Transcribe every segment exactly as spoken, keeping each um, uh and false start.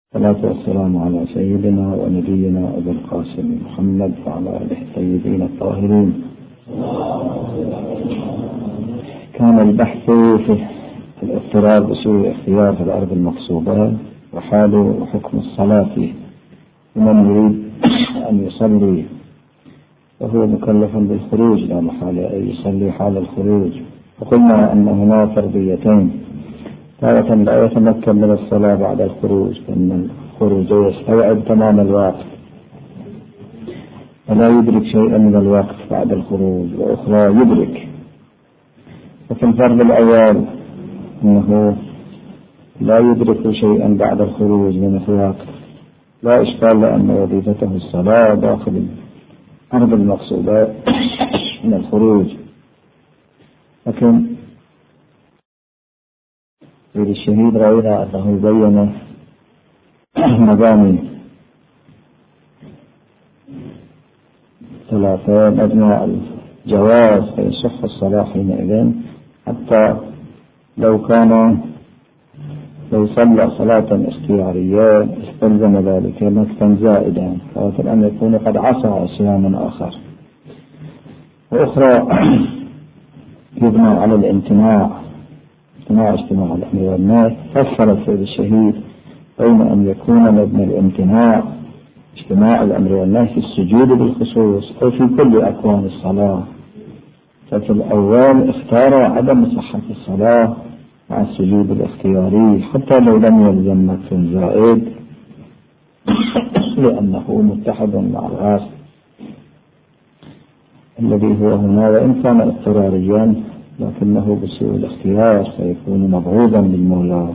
الصلاة والسلام على سيدنا ونبينا أبي القاسم محمد وعلى آله الطيبين الطاهرين. كان البحث في الاضطرار بسوء اختيار في الأرض المقصودة وحال حكم الصلاة لمن يريد أن يصلي وهو مكلف بالخروج لا محالة أن يصلي حال الخروج. وقلنا أن هنا فرضيتين: تارة لا يتمكن من الصلاة بعد الخروج لأن الخروج يستوعب تمام الوقت ولا يدرك شيئا من الوقت بعد الخروج، وأخرى يدرك. وفي الفرض الأول أنه لا يدرك شيئا بعد الخروج من الوقت لا إشكال لأن وظيفته الصلاة داخل الأرض المقصودة من الخروج. لكن في الشهيد رأينا أنه بين مباني ثلاثة: مجمع الجواز فيصح الصلاة حينئذ حتى لو كان لو صلى صلاة اختيارية استلزم ذلك مكتا زائدا، فمثل أن يكون قد عصى صياما آخر. وأخرى يبنى على الامتناع امتناع اجتماع الأمر والنهي. فصل السيد الشهيد بين أن يكون مبنى الامتناع اجتماع الأمر والنهي في السجود بالخصوص أو في كل أكوان الصلاة. ففي الأول اختار عدم صحة الصلاة مع السجود الاختياري حتى لو لم يلزم مكت زائد لأنه متحد مع الغاصب الذي هو هنا، وإن كان اضطراريا لكنه بسوء الاختيار فيكون مبعوضا للمولى.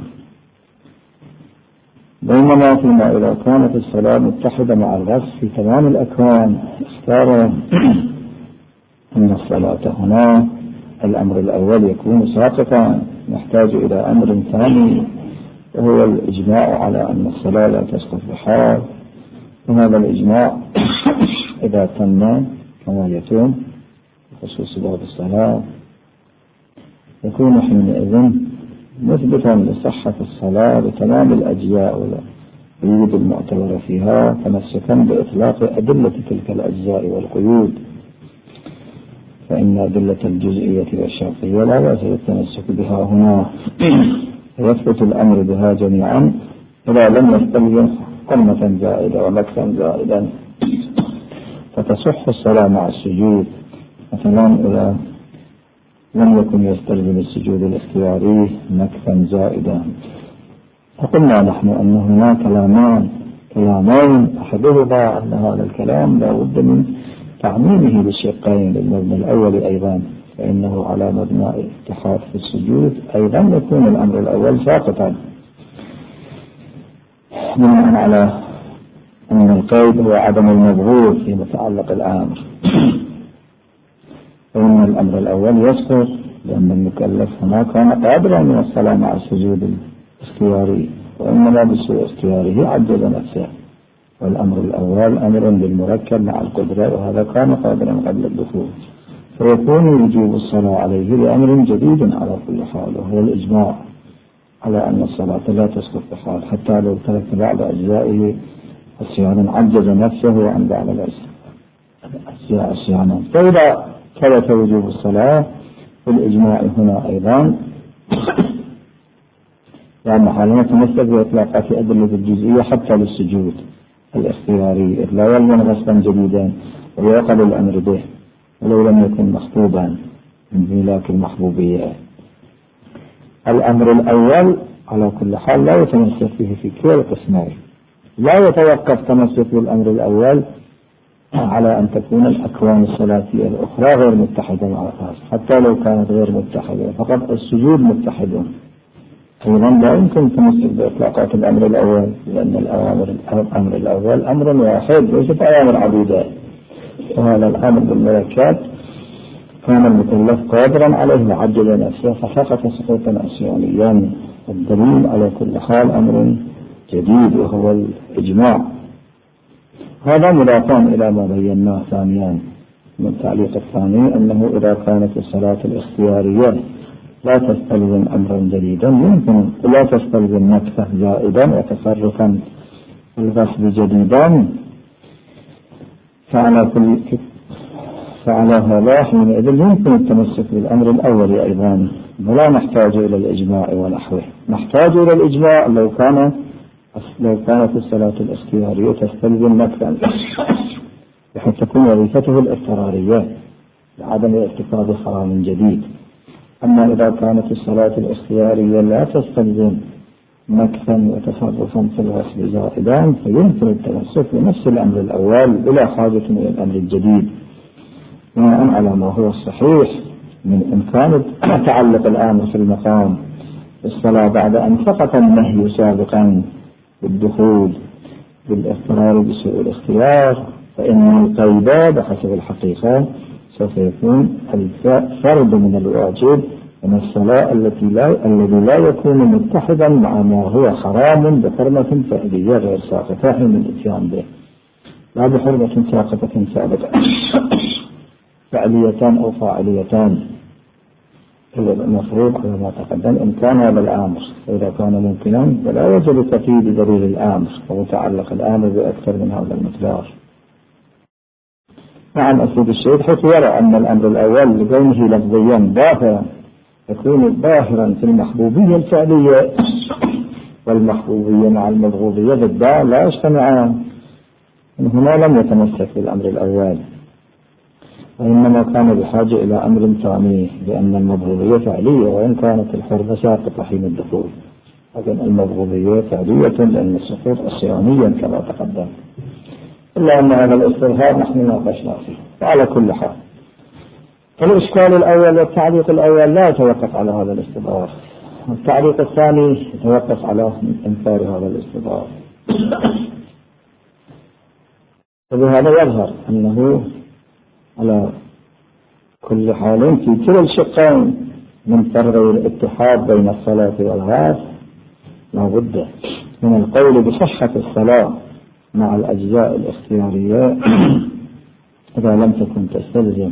بينما فيما إذا كانت الصلاة متحدة مع الغصب في تمام الأكوان اختار أن الصلاة هنا الأمر الأول يكون ساقطا، نحتاج إلى أمر ثاني وهو الإجماع على أن الصلاة لا تسقط بحال. وهذا الإجماع إذا تم كما يتم بخصوص باب الصلاة يكون حينئذ مثبتا لصحة الصلاة بتمام الأجزاء والقيود المعتبرة فيها، تمسكا بإطلاق أدلة تلك الأجزاء والقيود، فإن أدلة الجزئية والشرطية لا بأس بالتمسك بها هنا، ويثبت الأمر بها جميعا إذا لم يستلزم قمة زائدة ومكتا زائدا، فتصح الصلاة مع السجود. مثلا إذا لم يكن يستلزم السجود الاختياري مكتا زائدا. فقلنا نحن أن هناك كلامان كلامان أحدهما أن هذا الكلام لا بد من تعميمه بالشقين للمبنى الأول أيضا، فإنه على مبنى اتحاد في السجود أيضا يكون الأمر الأول ساقطا، بناء على أن القيد هو عدم المبغوض في متعلق الأمر، فإن الأمر الأول يسقط لأن المكلف هنا كان قادرا من الصلاة مع السجود الاختياري، وإنما بسوء اختياره عجز نفسه، والأمر الأول أمر بالمركب مع القدرة وهذا كان قادرا قبل الدخول، فيكون يجيب الصلاة عليه لأمر جديد على كل حال، وهو الإجماع على أن الصلاة لا تسقط بحال حتى لو ترك بعض أجزائه الصيانة عجز نفسه عن بعض الأجزاء الصيانة. فإذا ثبت وجوب الصلاة بالإجماع هنا أيضا يعني حالنا تمسك بإطلاقات أدلة الجزئية حتى للسجود الاختياري، إذ لا يلزم غصبا جديدا ويعقل الأمر به ولو لم يكن مخطوبا من ملاك المحبوبية. الأمر الأول على كل حال لا يتمسك به في كلا القسمين، لا يتوقف تمسك بالأمر الأول على أن تكون الأكوان الثلاثية الأخرى غير متحدة مع الخاص، حتى لو كانت غير متحدة فقط السجود متحد أيضا لا يمكن تمسك بإطلاقات الأمر الأول، لأن الأوامر الأمر الأول أمر واحد ليست أوامر عديدة، وهذا الأمر بالملكات كان المكلف قادرا عليه وعجز نفسه فسقط سقوطا عصيانيا. الدليل على كل حال أمر جديد وهو الإجماع. هذا مضافا إلى ما بيناه ثانيا من التعليق الثاني أنه إذا كانت الصلاة الاختيارية لا تستلزم أمرا جديدا يمكن لا تستلزم مكتا زائدا وتصرفا الغصب جديدا فعلى كل فعلى هذا حينئذ يمكن التمسك بالأمر الأول أيضا، ولا نحتاج إلى الإجماع ونحوه. نحتاج إلى الإجماع لو كان لو كانت الصلاة الاختيارية تستلزم مكثا بحيث تكون وظيفته الاضطرارية لعدم ارتكاب حرام جديد. أما إذا كانت الصلاة الاختيارية لا تستلزم مكثا وتصرفا في الغسل زائدا فيمكن التمسك بنفس الأمر الأول بلا حاجة إلى الأمر الجديد، بناء على ما هو الصحيح من إمكان تعلق الأمر في المقام الصلاة بعد أن سقط النهي سابقا بالدخول بالاضطرار بسوء الاختيار، فإن القيد بحسب الحقيقة سوف يكون الفرد من الواجب من الصلاة التي لا الذي لا يكون متحدا مع ما هو حرام بحرمة فعلية غير ساقطة حين الاتيان به، لا بحرمة ساقطة ثابتة فعليتان أو فاعليتان. المفروض على ما تقدم إن كان هذا الأمر، فإذا كان ممكنا فلا يجب التقييد بدليل الأمر ومتعلق الأمر بأكثر من هذا المقدار. نعم أسود الشيخ حيث يرى أن الأمر الأول لكونه لفظيا ظاهرا يكون ظاهرا في المحبوبية الفعلية والمحبوبية مع المبغوضية ضدها لا يجتمعان، من هنا لم يتمسك بالأمر الأول، وإنما كان بحاجة إلى أمر ثاني، لأن المبغوضية فعلية وإن كانت الحرمة ساقطة حين الدخول، لكن المبغوضية فعلية لأن السقوط الصيانيا كما تقدم. إلا أن هذا الاستظهار نحن ناقشنا فيه. وعلى كل حال فالإشكال الأول والتعليق الأول لا يتوقف على هذا الاستظهار، والتعليق الثاني يتوقف على إنكار هذا الاستظهار. وبهذا يظهر أنه على كل حال في كلا الشقين من فرض الاتحاد بين الصلاة والغاز لا بد من القول بصحة الصلاة مع الأجزاء الاختيارية إذا لم تكن تستلزم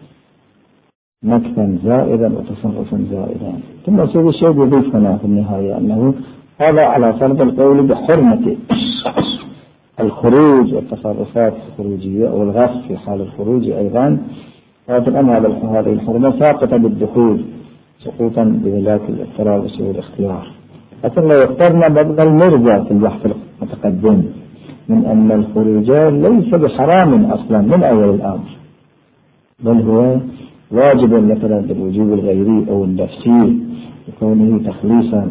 مكثا زائدا وتصرفا زائدا. ثم سيد الشيخ يضيف هنا في النهاية أنه هذا على فرض القول بحرمة الخروج والتصرفات الخروجية أو الغصب في حال الخروج أيضا، قادر أن هذه الحرمة ساقطة بالدخول سقوطا بذلك الاضطرار وسوء الاختيار. لكن لو اخترنا بدل المرجع في البحث المتقدم من أن الخروج ليس بحرام أصلا من أول الأمر، بل هو واجب مثلا بالوجوب الغيري أو النفسي لكونه تخليصا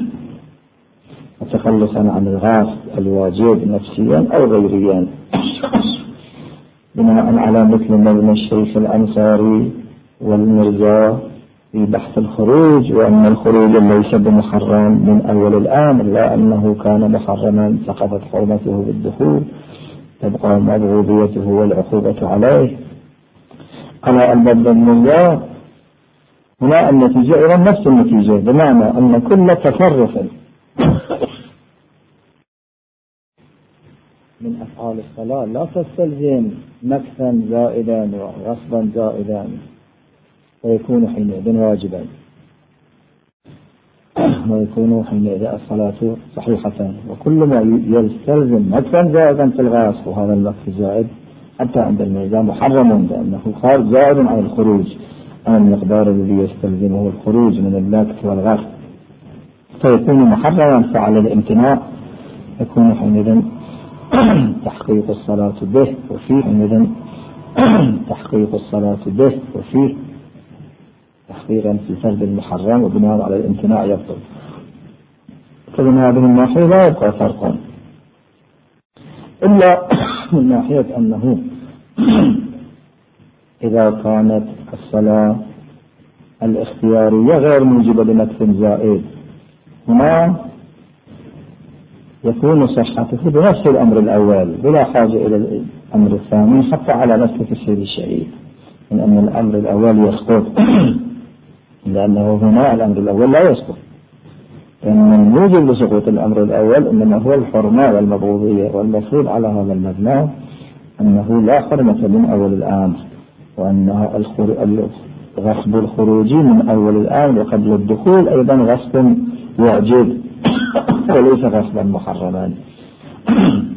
وتخلصا عن الغاصب الواجب نفسيا أو غيريا، بناء على مثل مبنى الشيخ الأنصاري والمرجع في بحث الخروج، وأن الخروج ليس بمحرم من أول الأمر، لا أنه كان محرما سقطت حرمته بالدخول تبقى مبغوضيته والعقوبة عليه. على أن مبنى المرجع هنا النتيجة إلى نفس النتيجة، بمعنى أن كل تصرف من أفعال الصلاة لا تستلزم مكثا زائدا وغصبا زائدا ويكون حينئذ واجبا، ويكون حينئذ الصلاة صحيحة. وكل ما يستلزم مكثا زائدا في الغاصب وهذا المكث الزائد حتى عند الميزان محرم، لأنه خارج زائد عن الخروج عن المقدار الذي يستلزمه الخروج من المكث والغصب، فيكون محرما. فعلى الامتناع يكون حينئذ تحقيق الصلاة به، وفيه حينئذ تحقيق الصلاة به وفيه تحقيقا في فرد المحرم، وبناء على الامتناع يبطل. فمن هذه الناحية لا يبقى فرق، إلا من ناحية أنه إذا كانت الصلاة الاختيارية غير موجبة لمكث زائد هنا يكون صحته بنفس الأمر الأول بلا حاجة إلى الأمر الثاني، حتى على نفس تفسير الشيء من أن الأمر الأول يسقط لأنه هنا الأمر الأول لا يسقط، لأن الموجب لسقوط الأمر الأول إنما هو الحرمة والمبغوضية، والمفروض على هذا المبنى أنه لا حرمة من أول الأمر، وأنها غصب الخروج من أول الأمر وقبل الدخول أيضا غصب واجب وليس غصبا محرما.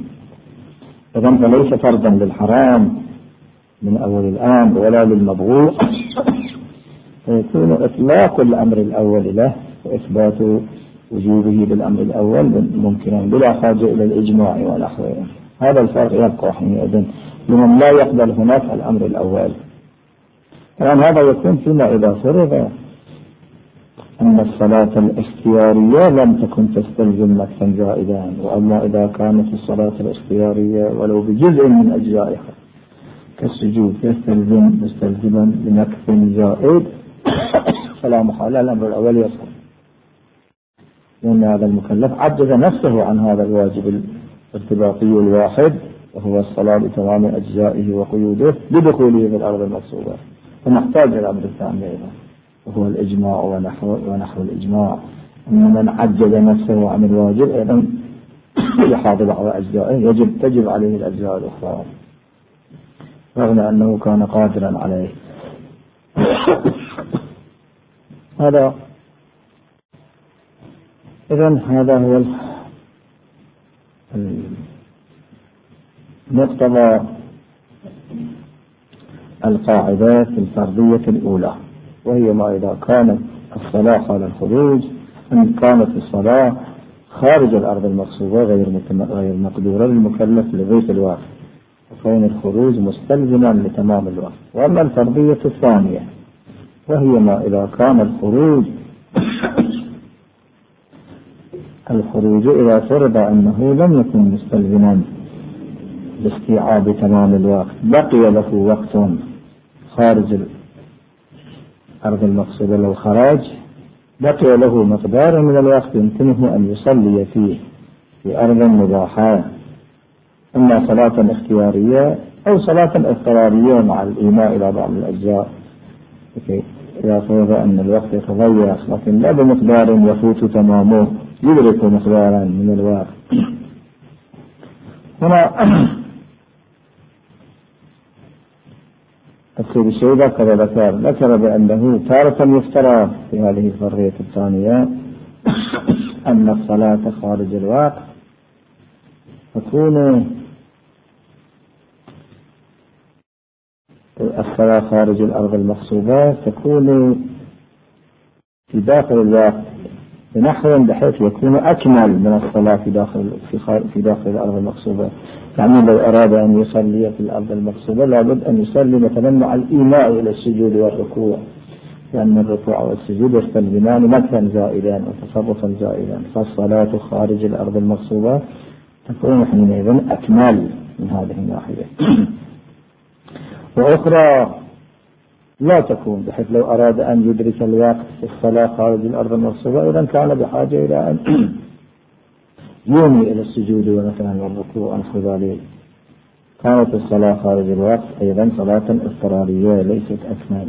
إذن فليس فرضا للحرام من أول الآن ولا للمبغوث، فيكون إطلاق الأمر الأول له وإثبات وجوبه بالأمر الأول ممكنا بلا حاجة إلى الإجماع ونحوه. هذا الفرق يبقى حينئذ لمن لا يقبل هناك الأمر الأول. الآن هذا يكون فيما إذا فرض أن الصلاة الاختيارية لم تكن تستلزم مكثا زائدا، وأما إذا كانت الصلاة الاختيارية ولو بجزء من أجزائها كالسجود يستلزم مستلزما لمكث زائد فلا محالة الأمر الأول يسقط، لأن هذا المكلف عجز نفسه عن هذا الواجب الارتباطي الواحد وهو الصلاة بتمام أجزائه وقيوده بدخوله في الأرض المقصودة، فنحتاج إلى الأمر الثاني أيضا وهو الإجماع ونحو, ونحو الإجماع. أن من عجز نفسه عن الواجب أيضا يحافظ على أجزائه يجب تجب عليه الأجزاء الأخرى رغم أنه كان قادرا عليه. هذا إذن هذا هو مقتضى القاعدات الفردية الأولى، وهي ما إذا كانت الصلاة على الخروج أن كانت الصلاة خارج الأرض المقصودة غير غير مقدورة للمكلف لغاية الوقت، وكون الخروج مستلزما لتمام الوقت. وأما الفردية الثانية وهي ما إذا كان الخروج الخروج إذا فرض أنه لم يكن مستلزما لاستيعاب تمام الوقت، بقي له وقت خارج الأرض المقصودة، لو خرج بقي له مقدار من الوقت يمكنه أن يصلي فيه في أرض مباحة، إما صلاة اختيارية أو صلاة اضطرارية مع الإيماء إلى بعض الأجزاء إذا فرض أن الوقت يتضيق، لكن لا بمقدار يفوت تمامه يدرك مقدارا من الوقت. هنا السيد الشيخ ذكر ذكر ذكر بأنه تارة يفترض في هذه الفرية الثانية أن الصلاة خارج الوقت تكون الصلاة خارج الأرض المقصودة تكون في داخل الوقت بنحو بحيث يكون أكمل من الصلاة في داخل في داخل الأرض المقصودة. يعني لو أراد أن يصلي في الأرض المقصودة لابد أن يصلي مثلا مع الإيماء إلى السجود والركوع، لأن الركوع والسجود يستلزمان مكثا زائدا وتصرفا زائدا، فالصلاة خارج الأرض المقصودة تكون حينئذ أكمل من هذه الناحية. وأخرى لا تكون بحيث لو أراد أن يدرك الوقت في الصلاة خارج الأرض المقصودة إذا كان بحاجة إلى أن يومي إلى السجود ومثلا والركوع ونحو ذلك، كانت الصلاة خارج الوقت أيضا صلاة اضطرارية ليست أكمل.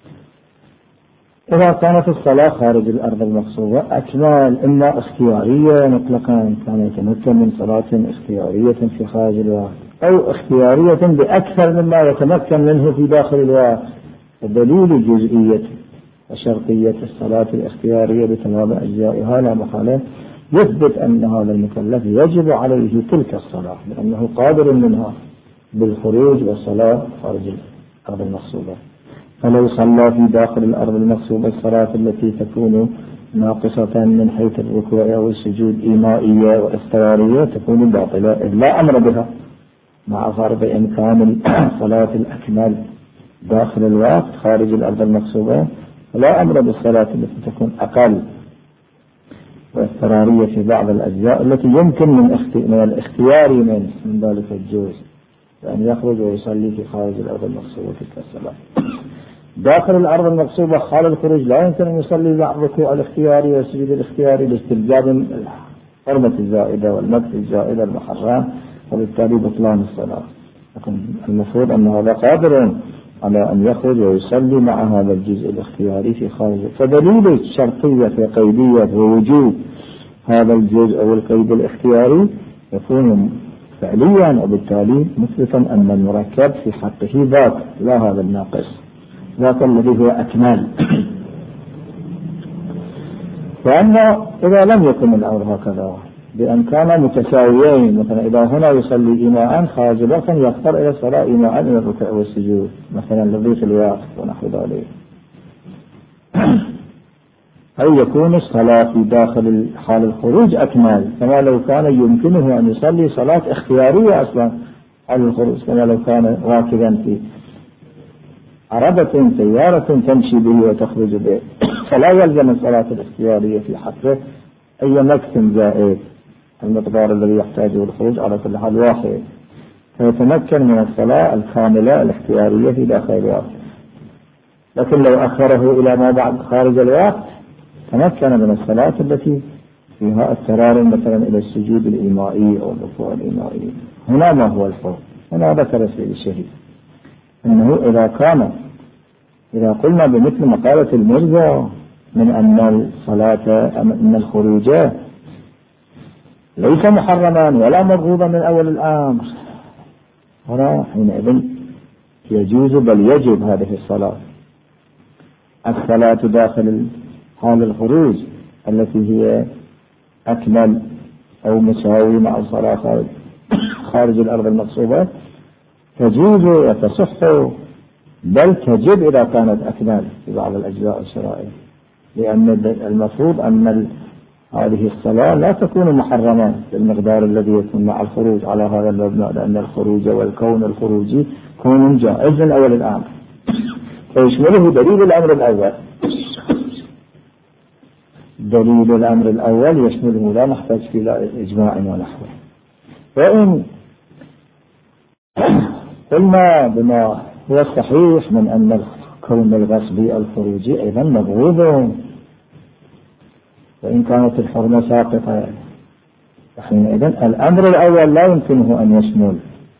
إذا كانت الصلاة خارج الأرض المقصودة أكمل إما اختيارية مطلقا كان يتمكن من صلاة اختيارية في خارج الوقت أو اختيارية بأكثر مما يتمكن منه في داخل الوقت، ودليل جزئية وشرطية الصلاة الاختيارية بتمام أجزائها لا محالة يثبت أن هذا المكلف يجب عليه تلك الصلاة لأنه قادر منها بالخروج والصلاة خارج الأرض المقصودة. فلو صلى في داخل الأرض المقصودة الصلاة التي تكون ناقصة من حيث الركوع أو السجود إيمائية واضطرارية تكون باطلة لا أمر بها، مع فرض إمكان الصلاة الأكمل داخل الوقت خارج الأرض المقصودة، فلا أمر بالصلاة التي تكون أقل واضطرارية في بعض الأجزاء التي يمكن من الاختيار من من ذلك الجزء بأن يخرج ويصلي في خارج الأرض المقصودة تلك الصلاة. داخل الأرض المقصودة حال الخروج لا يمكن أن يصلي مع الركوع الاختياري والسجود الاختياري لاستلزام الحرمة الزائدة والمكث الزائدة المحرم، وبالتالي بطلان الصلاة. لكن المفروض أن هذا قادر على أن يخرج ويصلي مع هذا الجزء الاختياري في خارج. فدليل الشرطية في قيدية ووجود هذا الجزء أو القيد الاختياري يكون فعليا، وبالتالي مثبتا أن المركب في حقه ذاك لا هذا الناقص، ذاك الذي هو أكمل. وأما إذا لم يكن الأمر هكذا بأن كان متساويين، مثلا إذا هنا يصلي إيماء خارج الوقت يختار إلى الصلاة إيماء إلى الركوع والسجود مثلا لضيق الوقت ونحو ذلك. أو يكون الصلاة في داخل حال الخروج أكمل، كما لو كان يمكنه أن يصلي صلاة اختيارية أصلا على الخروج، كما لو كان راكبا في عربة سيارة تمشي به وتخرج به، فلا يلزم الصلاة الاختيارية في حقه أي مكت زائد المقدار الذي يحتاجه الخروج على كل حال واحد، فيتمكن من الصلاة الكاملة الاختيارية في داخل الوقت. لكن لو أخره إلى ما بعد خارج الوقت تمكن من الصلاة التي فيها اضطرار مثلا إلى السجود الإيمائي أو الركوع الإيمائي. هنا ما هو الفرق؟ هنا ذكر سيد الشهيد أنه إذا كان إذا قلنا بمثل مقالة المرزا من أن الصلاة أن الخروج ليس محرما ولا مرغوبا من أول الأمر، هنا حينئذ يجوز بل يجب هذه الصلاة، الصلاة داخل حال الخروج التي هي أكمل أو مساوي مع الصلاة خارج, خارج الأرض المقصودة تجوز وتصح بل تجب إذا كانت أكمل في بعض الأجزاء الشرائع، لأن المفروض أن هذه الصلاة لا تكون محرمة بالمقدار الذي يكون مع الخروج على هذا المبنى، لأن الخروج والكون الخروجي كون جائز من أول الأمر فيشمله دليل الأمر الأول. دليل الأمر الأول يشمله لا نحتاج في إجماع ونحوه. وإن قلنا بما هو الصحيح من أن كون الغصبي الخروجي أيضا مبغوض وإن كانت الحرمة ساقطة، حينئذ الأمر الأول لا يمكنه أن يشمل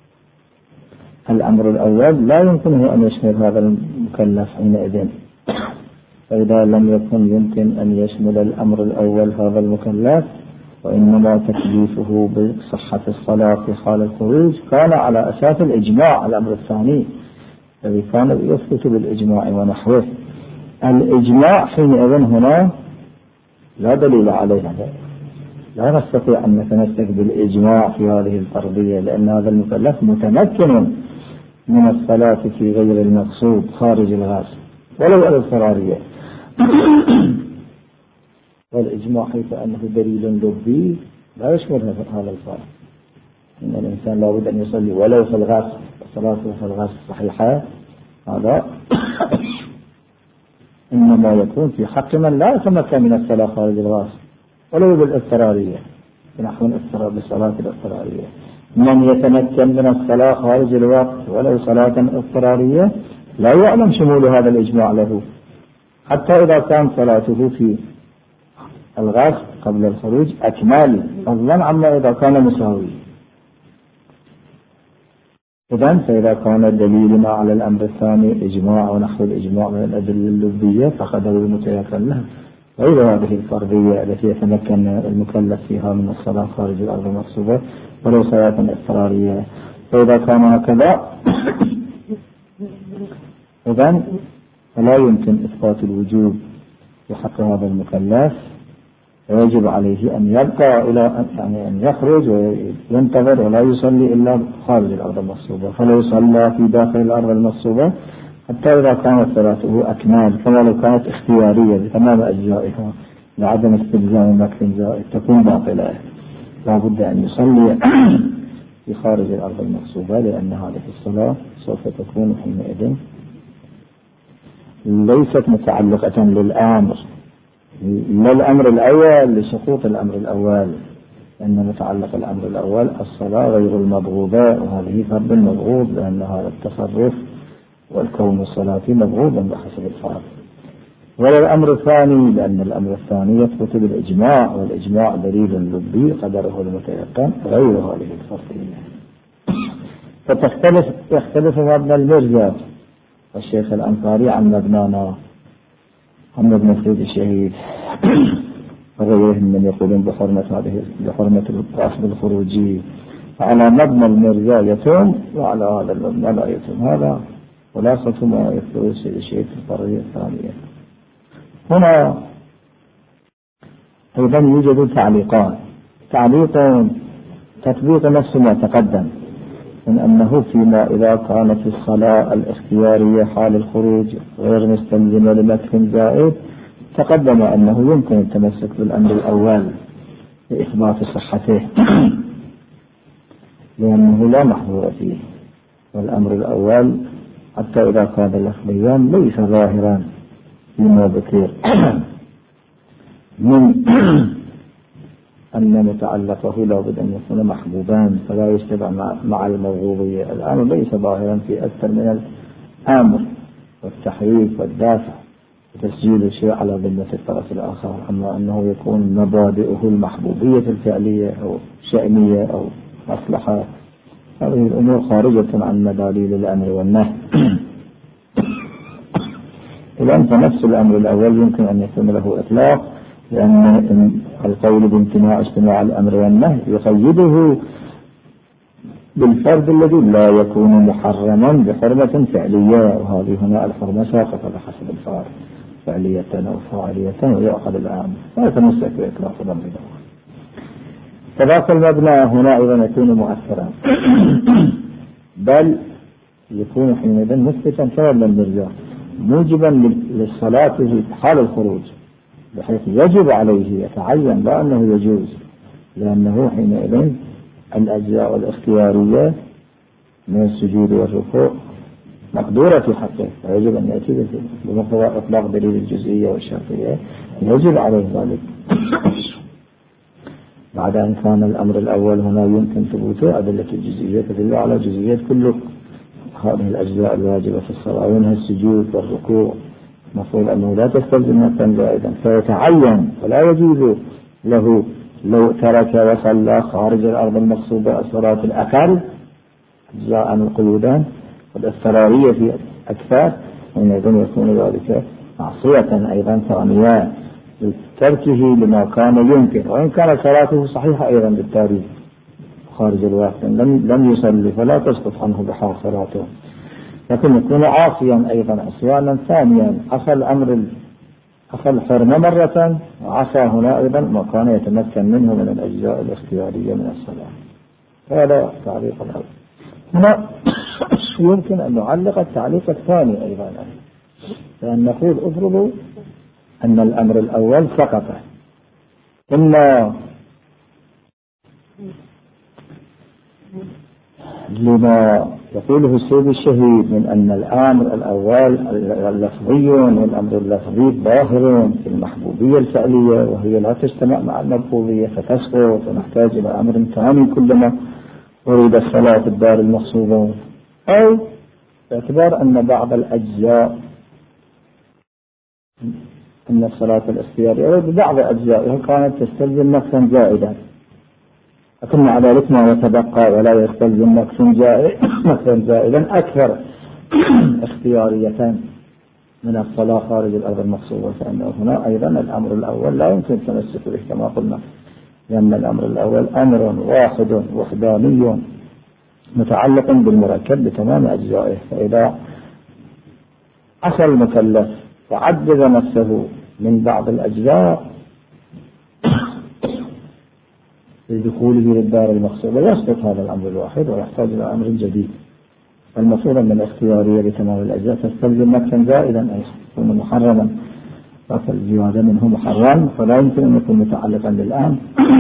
الأمر الأول لا يمكنه أن يشمل هذا المكلف حينئذ، فإذا لم يكن يمكن أن يشمل الأمر الأول هذا المكلف وإنما تكليفه بصحة الصلاة في حال الخروج كان على أساس الإجماع الأمر الثاني الذي كان يثبت بالإجماع ونحوه. الإجماع حينئذ هنا لا دليل عليه، لا نستطيع أن نتمسك بالإجماع في هذه الفرضية، لأن هذا المكلف متمكن من الصلاة في غير المقصود خارج الغاز ولو على الفرارية. والإجماع حيث أنه دليل لبي لا يشمل هذا الفرق، إن الإنسان لابد أن يصلي ولو في الغاز، الصلاة في الغاز صحيحة، هذا إنما يكون في حق من لا يتمكن من الصلاة خارج الغاز ولو بالاضطرارية، نحو الاضطرار بالصلاة الاضطرارية. من يتمكن من الصلاة خارج الوقت ولو صلاة اضطرارية لا يعلم شمول هذا الإجماع له، حتى إذا كان صلاته في الغاز قبل الخروج أكمل فضلا عما إذا كان مساوي. إذن فإذا كان الدليل على الأمر الثاني إجماع ونحو الإجماع من الأدلة اللبية فقد هو المتيقن له غير هذه الفرضية التي يتمكن المكلف فيها من الصلاة خارج الأرض المقصودة ولو صلاة اضطرارية. فإذا كان هكذا إذن فلا يمكن إثبات الوجوب في حق هذا المكلف، ويجب عليه أن يبقى إلى يعني أن يخرج وينتظر ولا يصلي إلا خارج الأرض المقصودة، فلو صلى في داخل الأرض المقصودة حتى إذا كانت صلاته أكمال كما لو كانت اختيارية بتمام أجزائها لعدم استلزام مكت زائد تكون باطلة، لا بد أن يصلي في خارج الأرض المقصودة، لأن هذه الصلاة سوف تكون حينئذ ليست متعلقة للأمر لا الأمر الأول لسقوط الأمر الأول، لأن متعلق الأمر الأول الصلاة غير المبغوضة، وهذه فرض المبغوض لأن هذا التصرف والكون الصلاتي مبغوضا بحسب الفرض، ولا الأمر الثاني لأن الأمر الثاني يثبت بالإجماع، والإجماع دليل لبي قدره المتيقن غير هذه الفرضية. فتختلف يختلف مبنى المرزا والشيخ الأنصاري عن مبنانا عن مبنى سيد الشهيد وغيرهم من يقولون بحرمة هذه بحرمة القصد الخروجي، على مبنى المرزا يتم وعلى هذا المبنى لا يتم. هذا خلاصة ما يذكره سيد الشهيد في الفرضية الثانية. هنا أيضا يوجد تعليقان تعليق تطبيق نفس ما تقدم من أنه فيما إذا كانت الصلاة الاختيارية حال الخروج غير مستلزمة لمكث زائد، تقدم أنه يمكن التمسك بالأمر الأول لإثبات صحته لأنه لا محظور فيه، والأمر الأول حتى إذا كان الأخبيان ليس ظاهرا فيما ذكر من أن متعلقه لا بد أن يكون محبوبان فلا يشتبه مع الموضوعية. الأمر ليس ظاهرا في أكثر من الأمر والتحريف والدافع وتسجيل الشيء على ذمة الطرف الآخر، أما أنه يكون مبادئه المحبوبية الفعلية أو شأنية أو مصلحة، هذه الأمور خارجة عن مداليل الأمر والنهي. إذا أنت نفس الأمر الأول يمكن أن يكون له إطلاق، لأن القول بامتناع اجتماع الأمر والنهي يقيده بالفرد الذي لا يكون محرما بحرمة فعلية، وهذه هنا الحرمة ساقطة بحسب الفارق فعلية أو فاعلية ويأخذ الآن فيتمسك بإطلاق الأمر الأول. فذاك المبنى هنا أيضا يكون مؤثرا بل يكون حينئذ مثبتا فعلا للمرجع موجبا للصلاة في حال الخروج، بحيث يجب عليه يتعين لا أنه يجوز، لأنه حينئذ الأجزاء الاختيارية من السجود والركوع مقدورة في حقه، فيجب أن يأتي بمقتضى إطلاق دليل الجزئية والشرطية، يجب عليه ذلك. بعد أن كان الأمر الأول هنا يمكن ثبوته أدلة الجزئية تدل على جزئية كل هذه الأجزاء الواجبة في الصلاة، ومنها السجود والركوع مفروض أنه لا تستلزم نفسا زائدا فيتعين، ولا يجوز له لو ترك وصلى خارج الأرض المقصودة الصلاة الأقل أجزاء القيودان والاضطرارية في أكثر، وإن يكون ذلك معصية أيضا ثانية تركه لما كان يمكن، وإن كانت صلاته صحيحة أيضا بالتاريخ خارج الوقت لم لم يصلي فلا تسقط عنه بحال صلاته، لكن يكون عاصيا أيضا عصيانا ثانيا، عصى الأمر عصى الحرمة مرة، وعصى هنا أيضا ما كان يتمكن منه من الأجزاء الاختيارية من الصلاة. هذا تعليق الأول. هنا يمكن أن نعلق التعليق الثاني أيضا، فأن نقول افرضوا أن الأمر الأول سقط، إما لما يقوله السيد الشهيد من أن الأمر الأول اللفظي والأمر اللفظي ظاهر في المحبوبية الفعلية وهي لا تجتمع مع الملفوظية فتسقط، ونحتاج إلى أمر ثاني كلما أريد الصلاة في الدار المقصودة، أو باعتبار أن بعض الأجزاء أن الصلاة الاختيارية ببعض أجزائها كانت تستلزم نقصا زائدا، لكن مع ذلك ما يتبقى ولا يستلزم نقصا زائدا أكثر اختيارية من الصلاة خارج الأرض المقصودة، فإنه هنا أيضا الأمر الأول لا يمكن تمسك به كما قلنا، لأن الأمر الأول أمر واحد وحداني متعلق بالمركب بتمام أجزائه، فإذا عصى المكلف وعدد نفسه من بعض الأجزاء لدخوله للدار المقصودة يسقط هذا الأمر الواحد ويحتاج إلى أمر جديد. المفروض أن الاختيارية لتمام الأجزاء تستلزم نقصا زائدا أي يكون محرما، فالزيادة منه محرم فلا يمكن أن يكون متعلقا بالآن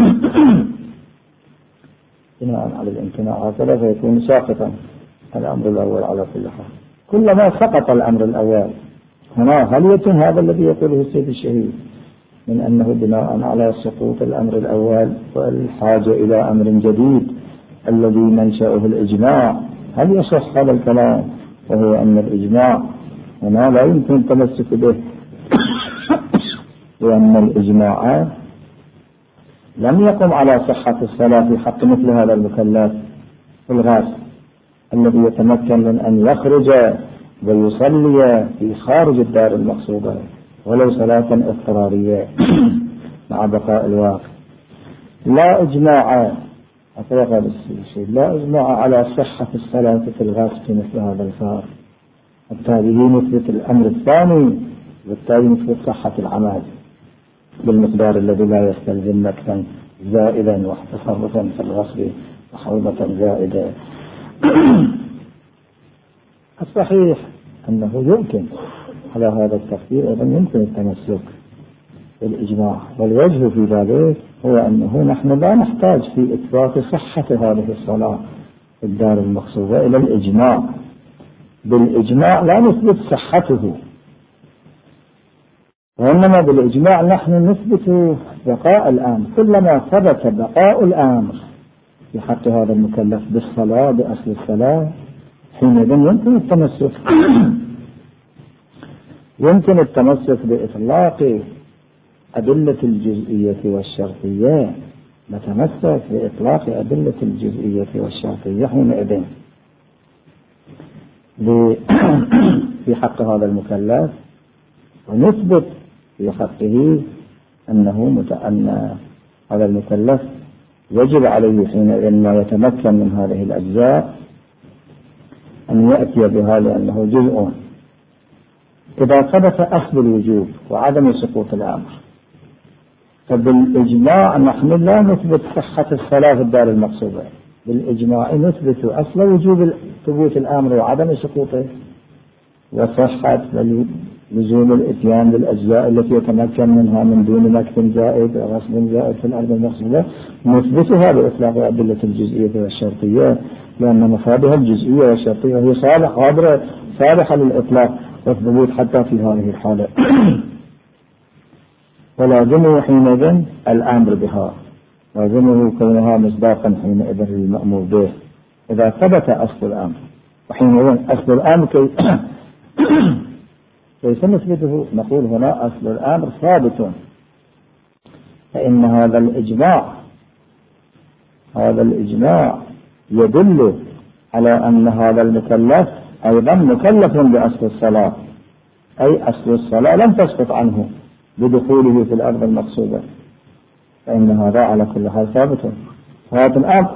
بناء على الامتناع هكذا، فيكون ساقطا الأمر الأول على كل حال. كلما سقط الأمر الأول هنا هل يتم هذا الذي يقوله السيد الشهيد من أنه بناء على سقوط الأمر الأول والحاجة إلى أمر جديد الذي منشأه الإجماع، هل يصح هذا الكلام؟ وهو أن الإجماع هنا لا يمكن التمسك به، لأن الإجماع لم يقم على صحة الصلاة في حق مثل هذا المكلف في الغاز الذي يتمكن من أن يخرج ويصلي في خارج الدار المقصودة ولو صلاة اضطرارية مع بقاء الواقع. لا إجماع أطلق الشيء لا إجماع على صحة الصلاة في الغاز في مثل هذا الفار، وبالتالي مثبت الأمر الثاني وبالتالي مثبت صحة العمل بالمقدار الذي لا يستلزم نقصا زائدا وتصرفا في الغصب وحوضة زائدة. الصحيح أنه يمكن على هذا التقدير أيضا يمكن التمسك بالإجماع، والوجه في ذلك هو أنه نحن لا نحتاج في إثبات صحة هذه الصلاة في الدار المقصودة إلى الإجماع. بالإجماع لا نثبت صحته، وإنما بالإجماع نحن نثبت بقاء الأمر. كلما ثبت بقاء الأمر في حق هذا المكلف بالصلاة بأصل الصلاة حينئذ يمكن التمسك يمكن التمسك بإطلاق أدلة الجزئية والشرطية، نتمسك بإطلاق أدلة الجزئية والشرطية حينئذ في حق هذا المكلف، ونثبت في حقه أنه متأن هذا المكلف يجب عليه حينئذ ما يتمكن من هذه الأجزاء أن يأتي بها لأنه جزء. إذا ثبت أصل الوجوب وعدم سقوط الأمر، فبالإجماع نحن لا نثبت صحة الصلاة في الدار المقصودة، بالإجماع نثبت أصل وجوب ثبوت الأمر وعدم سقوطه، وصحة لزوم الإتيان بالأجزاء التي يتمكن منها من دون مكت زائد وغصب زائد في الأرض المقصودة، نثبتها بإطلاق أدلة الجزئية والشرطية، لأن مفادها الجزئية والشرطية هي صالحة قادرة صالحة للإطلاق والثبوت حتى في هذه الحالة. ولازمه حينئذ الأمر بها، لازمه كونها مصداقا حينئذ للمأمور به إذا ثبت أصل الأمر. وحينئذ أصل الأمر كي كيف نثبته؟ نقول هنا أصل الأمر ثابت، فإن هذا الإجماع هذا الإجماع يدل على أن هذا المكلف أيضا مكلف بأصل الصلاة، أي أصل الصلاة لم تسقط عنه بدخوله في الأرض المقصودة، فإن هذا على كل حال ثابت. هذا الأمر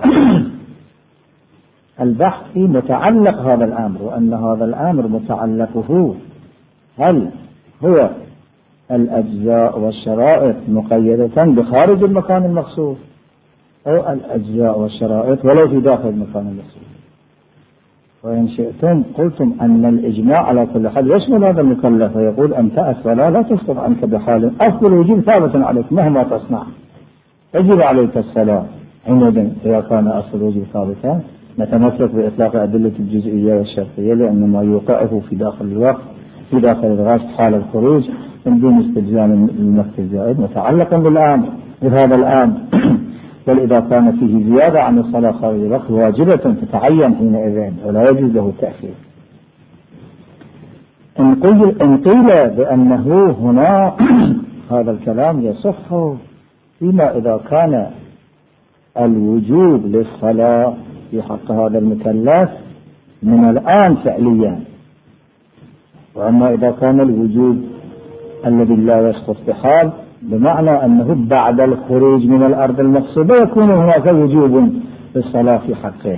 البحث في متعلق هذا الأمر، وأن هذا الأمر متعلقه هل هو الأجزاء والشرائط مقيدة بخارج المكان المقصود، أو الأجزاء والشرائط ولو في داخل المكان المقصود. وإن شئتم قلتم أن الإجماع على كل حال يشمل هذا المكلف، ويقول أنت الصلاة لا تسقط عنك بحال، أصل الوجوب ثابت عليك مهما تصنع، يجب عليك الصلاة. حينئذ إذا كان أصل الوجوب ثابتا نتمسك بإطلاق أدلة الجزئية والشرطية، لأن ما يوقعه في داخل الوقت في داخل الغاز حال الخروج من دون استلزام المكت الزائد متعلقا بالأمر بهذا الأمر. بل إذا كان فيه زيادة عن الصلاة خارج الوقت واجبة تتعين حينئذ ولا يجوز له التأخير. إن قيل بأنه هنا هذا الكلام يصح فيما إذا كان الوجوب للصلاة في حق هذا المكلف من الآن فعليا، وأما إذا كان الوجوب الذي لا يسقط بحال بمعنى أنه بعد الخروج من الأرض المقصودة يكون هناك وجوب للصلاة في حقه.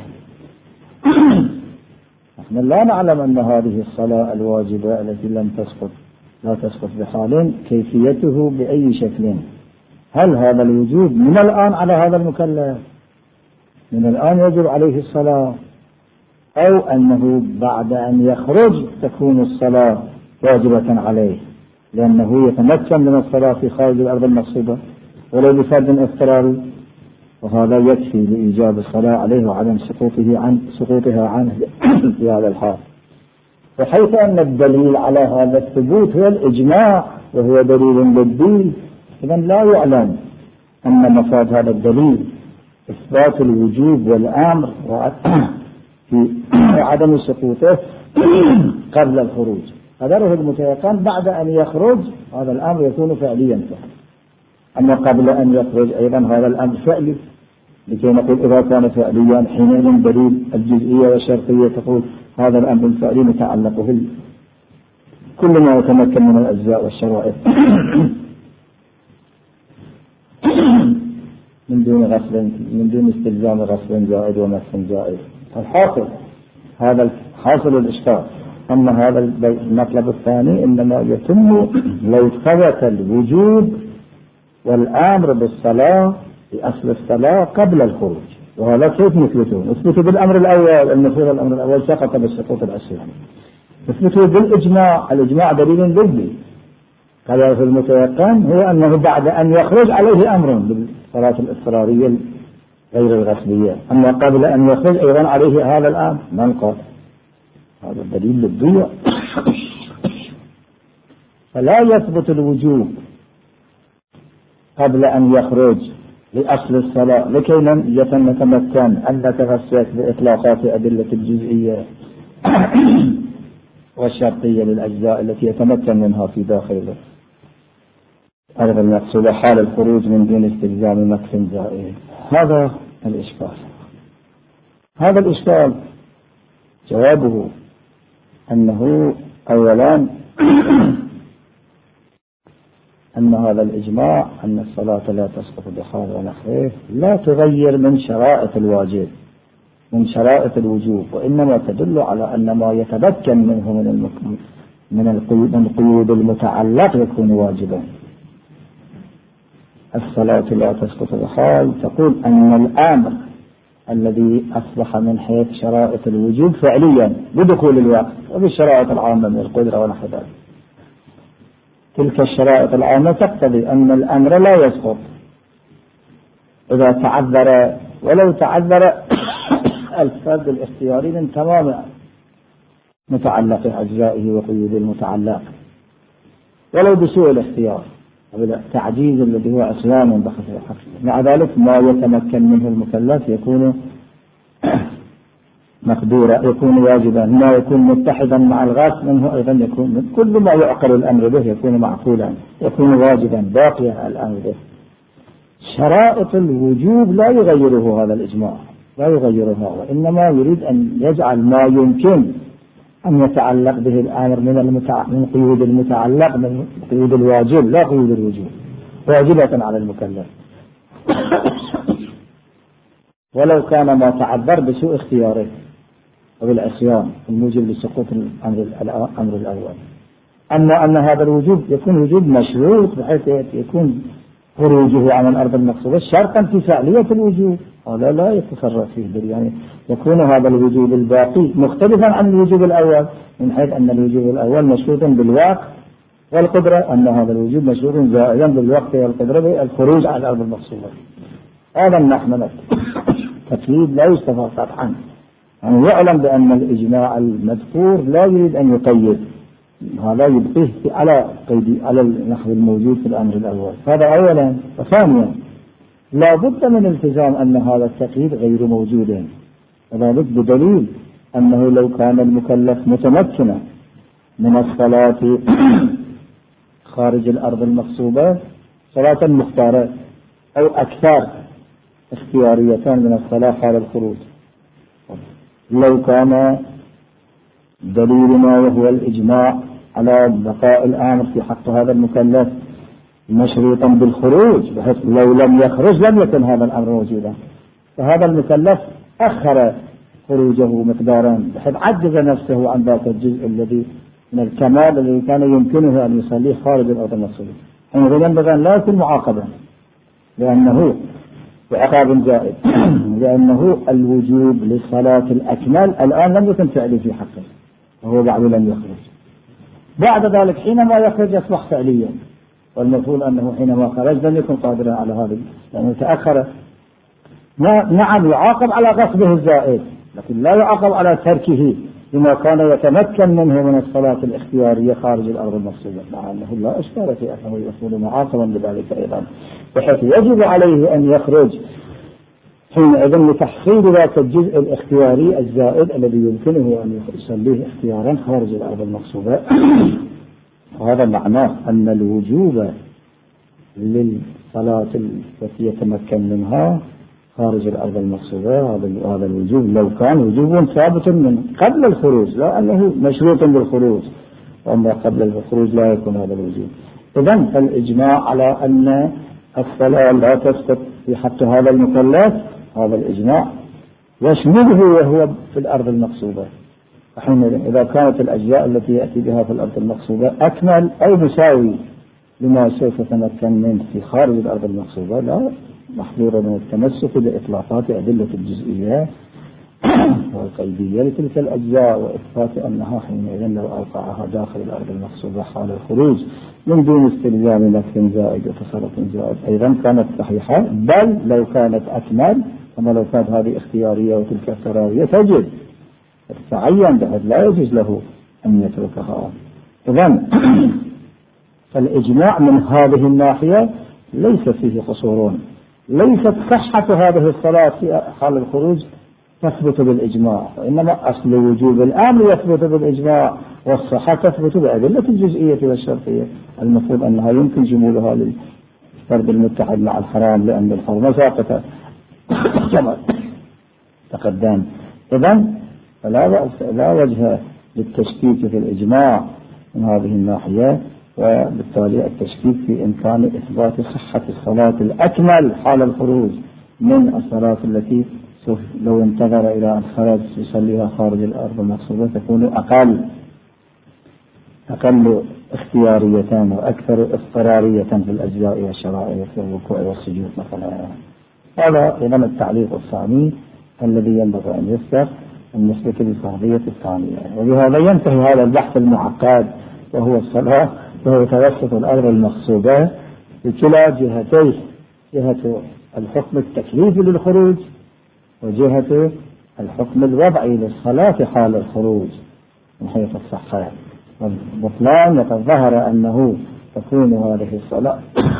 نحن لا نعلم أن هذه الصلاة الواجبة التي لم تسقط لا تسقط بحال كيفيته بأي شكل. هل هذا الوجوب من الآن على هذا المكلف من الآن يجب عليه الصلاة، أو أنه بعد أن يخرج تكون الصلاة واجبة عليه لأنه يتمكن من الصلاة في خارج الأرض المقصودة ولو بفرد اضطراري، وهذا يكفي لإيجاب الصلاة عليه وعدم سقوطه عن سقوطها عنه في هذا الحال. وحيث أن الدليل على هذا الثبوت هو الإجماع وهو دليل للدين، إذن لا يعلم أن مفاد هذا الدليل إثبات الوجوب والأمر في عدم سقوطه قبل الخروج. قدره المتيقن بعد أن يخرج هذا الأمر يكون فعليا، أما قبل أن يخرج أيضا هذا الأمر فعلي، لكي نقول إذا كان فعليا حينئذ دليل الجزئية والشرطية تقول هذا الأمر الفعلي متعلقه كل ما يتمكن من الأجزاء والشرائط من دون غصب من دون استلزام غصب زائد ومس زائد. الحاصل هذا حاصل الإشكال أن هذا المطلب الثاني إنما يتم لو ثبت الوجوب والأمر بالصلاة لأصل الصلاة قبل الخروج. وهذا كيف نثبته؟ نثبته بالأمر الأول، المفروض الأمر الأول سقط بالسقوط العصياني. نثبته بالإجماع، الإجماع دليل ضدي. هذا في المتيقن هو أنه بعد أن يخرج عليه أمر بالصلاة الاضطرارية غير الغصبية، أما قبل أن يخرج أيضا عليه هذا الأمر من قال هذا الدليل للضياء. فلا يثبت الوجوب قبل أن يخرج لأصل الصلاة لكي نتمكن أن نتمسك بإطلاقات أدلة الجزئية والشرطية للأجزاء التي يتمكن منها في داخله. هذا المقصود حال الخروج من دون استلزام مكس زائد. هذا الإشكال. هذا الإشكال جوابه أنه أولا أن هذا الإجماع أن الصلاة لا تسقط بحال ونحوه لا تغير من شرائط الواجب من شرائط الوجوب، وإنما تدل على أن ما يتمكن منه من من القيود المتعلق يكون واجبا. الصلاة لا تسقط بحال تقول أن الأمر الذي أصبح من حيث شرائط الوجوب فعليا بدخول الوقت وبالشرائط العامة من القدرة ونحو ذلك، تلك الشرائط العامة تقتضي أن الأمر لا يسقط إذا تعذر، ولو تعذر الفرد الاختياري من تمام متعلق أجزائه وقيود المتعلق ولو بسوء الاختيار والتعجيز الذي هو عصيان بخصوص الحق. مع ذلك ما يتمكن منه المكلف يكون مقدورا، يكون واجبا، ما يكون متحدا مع الغاص منه أيضا يكون كل ما يعقل الأمر به يكون معقولا، يكون واجبا باقيا الأمر به. شرائط الوجوب لا يغيره هذا الإجماع، لا يغيرها، وإنما يريد أن يجعل ما يمكن أن يتعلق به الأمر من المتع... من قيود المتعلق من قيود الواجب لا قيود الوجوب واجبة على المكلف ولو كان ما تعذر بسوء اختياره وبالعصيان الموجب لسقوط الأمر الأمر الأول. أما أن هذا الوجوب يكون وجوب مشروط بحيث يكون خروجه عن الأرض المقصودة شرطا في فعلية الوجوب، هذا لا يتصرف فيه، يعني يكون هذا الوجوب الباقي مختلفا عن الوجوب الأول من حيث أن الوجوب الأول مشروط بالوقت والقدرة، أن هذا الوجوب مشروط زائدا بالوقت والقدرة بالخروج عن الأرض المقصودة. هذا النحو تقييد لا يستفاد قطعا، يعني يعلم بأن الإجماع المذكور لا يريد أن يقيد، هذا يبقيه على قيد على النحو الموجود في الأمر الأول. هذا أولا. وثانيا لا بد من التزام أن هذا التقييد غير موجود، وذلك بدليل أنه لو كان المكلف متمكنا من الصلاة خارج الأرض المغصوبة صلاة مختارة أو أكثر اختياريتان من الصلاة حال الخروج، لو كان دليلنا وهو الإجماع على بقاء الأمر في حق هذا المكلف مشروطا بالخروج بحيث لو لم يخرج لم يكن هذا الأمر موجودا، فهذا المكلف أخر خروجه مقدارا بحيث عجز نفسه عن ذاك الجزء الذي من الكمال الذي كان يمكنه أن يصليه خارج الأرض المقصودة. حينئذ ينبغي أن لا يكون معاقبا لأنه بعقاب زائد لأنه الوجوب للصلاة الأكمل الآن لم يكن فعلي في حقه وهو بعد لم يخرج، بعد ذلك حينما يخرج يصبح فعليا، والمفروض أنه حينما خرج لم يكن قادرا على هذا لأنه تأخر. نعم يعاقب على غصبه الزائد لكن لا يعاقب على تركه لما كان يتمكن منه من الصلاة الاختيارية خارج الأرض المقصودة، مع أنه لا إشكال في أنه يكون معاقبا بذلك أيضا بحيث يجب عليه أن يخرج حينئذ لتحصيل ذاك الجزء الاختياري الزائد الذي يمكنه أن يصليه اختيارا خارج الأرض المقصودة. وهذا معناه أن الوجوب للصلاة التي يتمكن منها خارج الأرض المقصودة هذا الوجوب لو كان وجوب ثابت من قبل الخروج لا أنه مشروط بالخروج، وأما قبل الخروج لا يكون هذا الوجوب. إذن الإجماع على أن الصلاة لا تسقط في حق هذا المكلف هذا الإجماع يشمله وهو في الأرض المقصودة، فحينئذ إذا كانت الأجزاء التي يأتي بها في الأرض المقصودة أكمل أو مساوي لما سوف يتمكن منه في خارج الأرض المقصودة لا محظورا من التمسك بإطلاقات أدلة الجزئية والقيدية لتلك الأجزاء، وإثبات أنها حينئذ لو أوقعها داخل الأرض المقصودة حال الخروج من دون استلزام نفس زائد وتصرف زائد أيضا كانت صحيحة، بل لو كانت أكمل، كما لو كانت هذه اختيارية وتلك اضطرارية تجد تعين بحيث لا يجوز له أن يتركها. إذن فالإجماع من هذه الناحية ليس فيه قصور، ليست صحة هذه الصلاة في حال الخروج تثبت بالإجماع، وإنما أصل وجوب الأمر يثبت بالإجماع، والصحة تثبت بأدلة الجزئية والشرطية. المفروض أنها يمكن جمولها للفرد المتحد مع الحرام لأن الحرمة ساقطة كما تقدم. إذن فلا لا وجه للتشكيك في الإجماع من هذه الناحية، وبالتالي التشكيك في إمكان إثبات صحة الصلاة الأكمل حال الخروج من الصلاة التي لو انتظر إلى أن خرج يصليها خارج الأرض المقصودة تكون أقل أقل اختيارية وأكثر اضطرارية في الأجزاء والشرائع في الركوع والسجود مثلا. هذا إذن التعليق الثاني الذي ينبغي أن يذكر بالنسبة للفرضية الثانية. وبهذا ينتهي هذا البحث المعقد، وهو الصلاة وهو توسط الأرض المقصودة بكلا جهتيه، جهة الحكم التكليفي للخروج وجهة الحكم الوضعي للصلاة حال الخروج من حيث الصحة والبطلان. وقد ظهر أنه تكون هذه الصلاة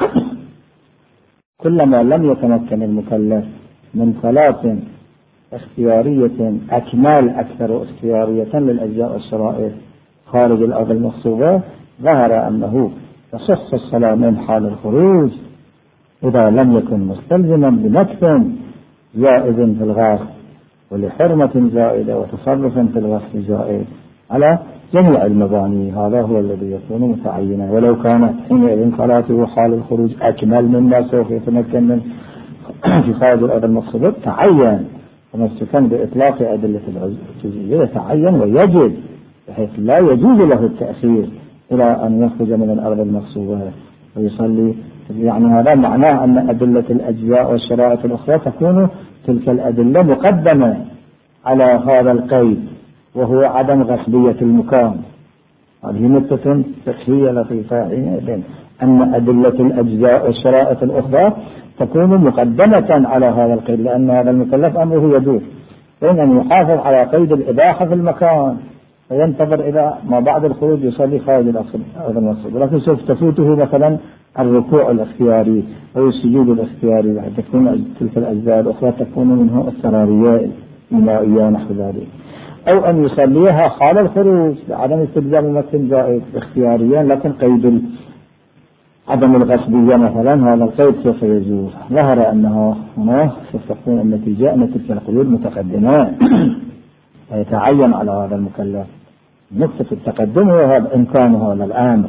كلما لم يتمكن المكلف من صلاة اختيارية أكمال أكثر اختيارية للأجزاء والشرائع خارج الأرض المقصودة، ظهر أنه تصح الصلاة من حال الخروج إذا لم يكن مستلزما بنكث زائد في الغسل ولحرمة زائدة وتصرف في الغسل زائد على جميع المباني. هذا هو الذي يكون متعينا. ولو كانت حينئذ صلاته حال الخروج أكمل مما سوف يتمكن من في خارج الأرض المقصودة تعين تمسكا بإطلاق أدلة الجزئية يتعين ويجب، بحيث لا يجوز له التأخير إلى أن يخرج من الأرض المقصودة ويصلي. يعني هذا معناه أن أدلة الأجزاء والشرائع الأخرى تكون تلك الأدلة مقدمة على هذا القيد، وهو عدم غصبية المكان. هذه نقطة فقهية لطيفة، أن أدلة الأجزاء والشرائع الأخرى تكون مقدمة على هذا القيد، لأن هذا المكلف أمره يدور بين أن يحافظ على قيد الإباحة في المكان وينتظر إلى ما بعد الخروج يصلي خارج الأرض المقصودة، ولكن سوف تفوته مثلا الركوع الاختياري أو السجود الاختياري، تكون تلك الأجزاء الأخرى تكون منه اضطرارية إيمائية نحو ذلك، أو أن يصليها حال الخروج بعدم استلزام المكان زائد اختياريا، لكن قيد عدم الغصبية مثلا هذا القيد سوف يجوز. ظهر أنه هنا سوف تكون النتيجة أن تلك القيود متقدمة ويتعين على هذا المكلف نقطة التقدم وهذا إمكان هذا الأمر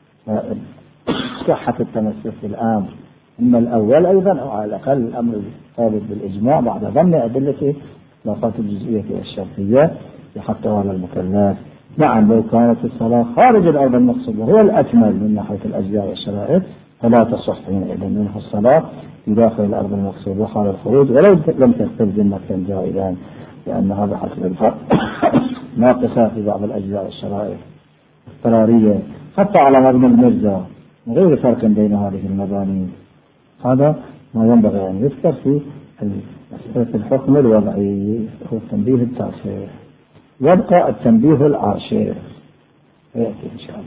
صحة التمسك بالأمر، إما الأول أيضا أو على الأقل الأمر الثابت بالإجماع بعد ضمن أدلة الإطلاقات الجزئية الشرطية لحق هذا المكلف. نعم لو كانت الصلاة خارج الأرض المقصودة هو الأكمل من ناحية الأجزاء والشرائع فلا تصح حينئذ منه الصلاة في داخل الأرض المقصودة حال الخروج ولو لم تستلزم مكان زائدا، لأن هذا حسب الفرق ناقصة في بعض الأجزاء والشرائع اضطرارية حتى على مبنى المرزا غير فرق بين هذه المباني. هذا ما ينبغي أن يذكر في الحكم الوضعي هو التنبيه التاسع. يبقى التنبيه العاشر يأتي إن شاء الله.